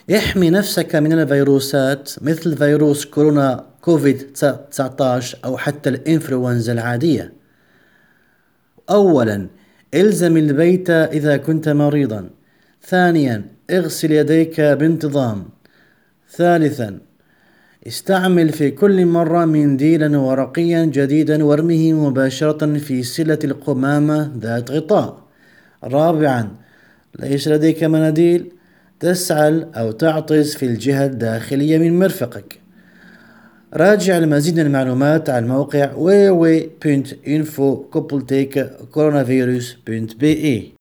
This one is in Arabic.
احمي نفسك من الفيروسات مثل فيروس كورونا كوفيد 19 أو حتى الإنفلونزا العادية. أولا، الزم البيت إذا كنت مريضا. ثانيا، اغسل يديك بانتظام. ثالثا، استعمل في كل مرة منديلا ورقيا جديدا وارمه مباشرة في سلة القمامة ذات غطاء. رابعا، ليس لديك مناديل؟ تسعل أو تعطس في الجهة الداخلية من مرفقك. راجع المزيد من المعلومات على الموقع www.info-coronavirus.be.